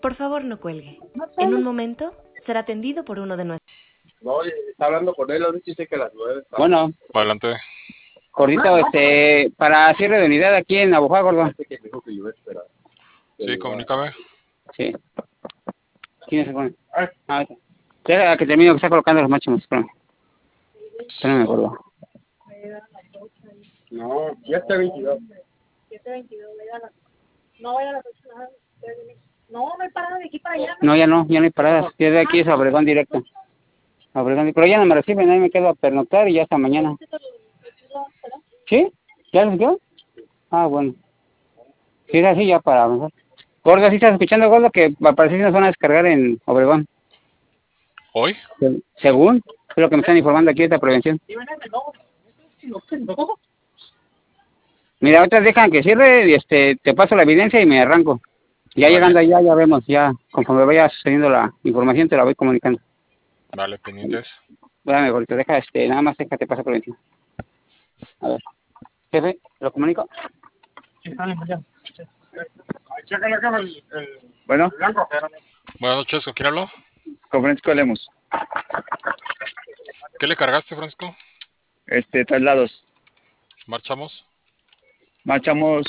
Por favor, no cuelgue. En un momento será atendido por uno de nuestros... No, está hablando con él, ahorita dice que a las 9. Bueno, Adelante. gordito, para cierre de unidad aquí en Abujá, gordo. Que me dijo que yo iba a esperar. Sí, comunícame. Sí. ¿Quién se pone? Ahorita. Espera que termino que está colocando los máximos, espérame, gordo. No, ya está 22. 7:22, no vaya a las 8, nada. No hay parada de aquí para allá. No, ya no hay paradas. Ya de aquí es a Obregón directo. A Obregón, pero ya no me reciben, ahí me quedo a pernoctar y ya hasta mañana. ¿Sí? ¿Ya les quedó? Ah, bueno. Si es así, ya para mejor. Gordo, ¿sí estás escuchando, gordo? Que al parecer sí nos van a descargar en Obregón. ¿Hoy? Según, es lo que me están informando aquí de esta prevención. Mira, otras dejan que cierre y te paso la evidencia y me arranco. Ya Vale. llegando allá, ya vemos, ya conforme vaya sucediendo la información te la voy comunicando. Vale, pendientes. Espérame, gordito, nada más déjate pasar por encima. A ver. Jefe, ¿lo comunico? Bueno, Buenas noches, ¿con quién hablo? con Francisco Lemos. ¿Qué le cargaste, Francisco? Traslados. ¿Marchamos? Marchamos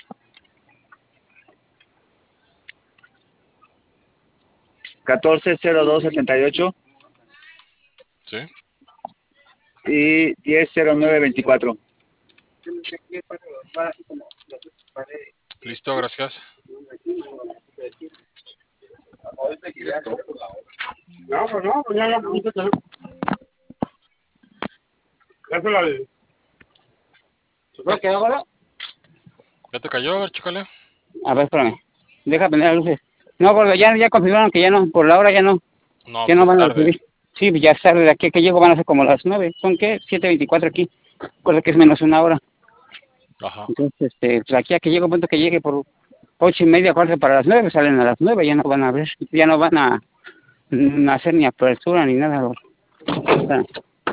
140278 Sí. y 100924. Listo, gracias. No, pues ya ¿Ya quedó, gordo? ¿Ya te cayó? A ver, chécale. A ver, espérame. Deja prender las luces. No, gordo, ya confirmaron que ya no, por la hora ya no. No, Ya pues no es van a tarde. recibir. Sí, ya es tarde, de aquí a que llego van a ser como las 9. ¿Son qué? 7:24 aquí. Recuerda que es menos una hora. Ajá. Entonces, pues aquí a que llego, punto que llegue por 8:30, cuarto para las 9, salen a las 9, ya no van a ver, ya no van a hacer ni apertura ni nada, gordo. Espérame.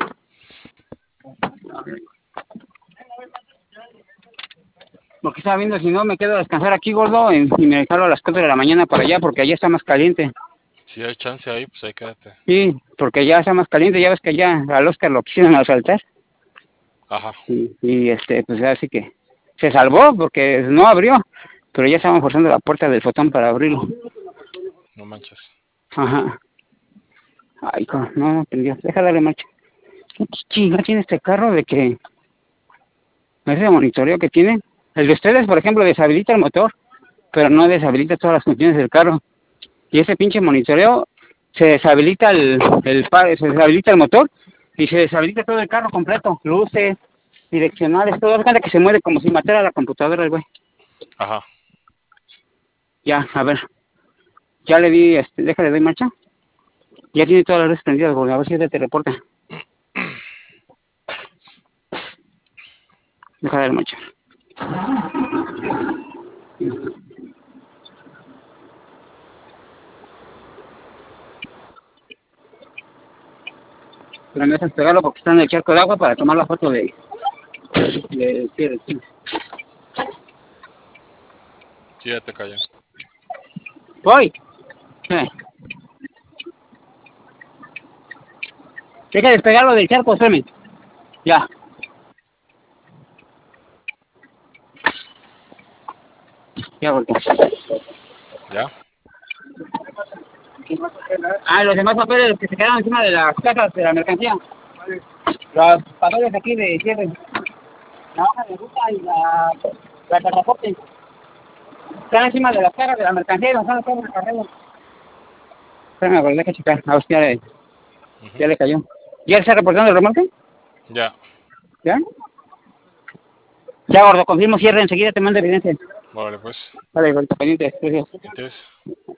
Porque estaba viendo, si no me quedo a descansar aquí, gordo, y me jalo a las 4 de la mañana para allá, porque allá está más caliente. Si hay chance ahí, pues ahí quédate. Sí, porque allá está más caliente, ya ves que allá al Oscar lo quisieron asaltar. Ajá. Y pues así que se salvó porque no abrió, pero ya estaban forzando la puerta del fotón para abrirlo. No manches. Ajá. Ay, no, prendió. Deja darle marcha. ¿Qué chinga tiene este carro de que ese monitoreo que tiene? El de ustedes, por ejemplo, deshabilita el motor, pero no deshabilita todas las funciones del carro. Y ese pinche monitoreo se deshabilita se deshabilita el motor y se deshabilita todo el carro completo, luces, direccionales, todo. Haz cuenta que se mueve como si matara a la computadora el güey. Ajá. Ya, a ver. Ya le di, déjale, doy marcha. Ya tiene todas las luces prendidas, güey. A ver si te reporta. Déjale dar marcha. Pero me dejas pegarlo porque está en el charco de agua para tomar la foto de cierre. Sí, ya te cayó. ¡Voy! Deja de despegarlo del charco, espérame. Ya. Ya, porque. ¿Ya? Los demás papeles, los que se quedaron encima de las cajas de la mercancía. Los papeles aquí de cierre. La hoja de ruta y la pasaporte. Están encima de las cajas de la mercancía y nos van a hacer el carrero. Espérame, pero deja checar. A ver, ya le cayó. ¿Ya está reportando el remolque? Ya. ¿Ya? Ya, gordo, confirmo cierre. Enseguida te mando evidencia. Vale, pues. Vale, gordo, pendiente. Gracias. Pendientes.